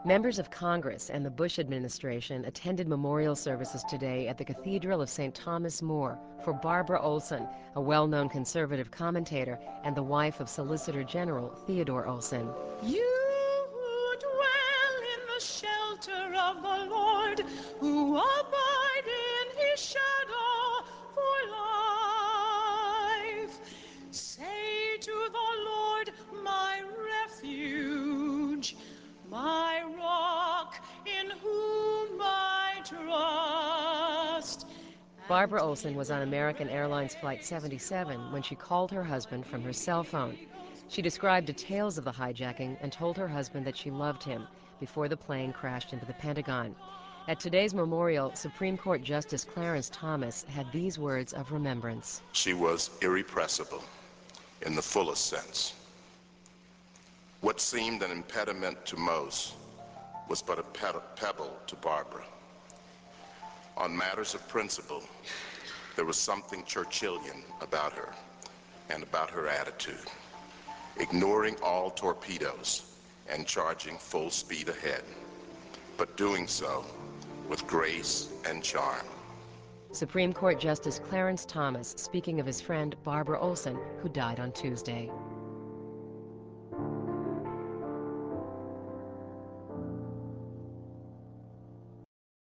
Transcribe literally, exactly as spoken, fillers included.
Members of Congress and the Bush administration attended memorial services today at the Cathedral of Saint Thomas More for Barbara Olson, a well-known conservative commentator and the wife of Solicitor General Theodore Olson. You who dwell in the shelter of the Lord, who abide in his shadow for life, say to the Lord, my refuge, my rock, in whom I trust. Barbara Olson was on American Airlines Flight seventy-seven when she called her husband from her cell phone. She described details of the hijacking and told her husband that she loved him before the plane crashed into the Pentagon. At today's memorial, Supreme Court Justice Clarence Thomas had these words of remembrance. She was irrepressible in the fullest sense. What seemed an impediment to most was but a pebble to Barbara. On matters of principle, there was something Churchillian about her and about her attitude, ignoring all torpedoes and charging full speed ahead, but doing so with grace and charm. Supreme Court Justice Clarence Thomas speaking of his friend Barbara Olson, who died on Tuesday.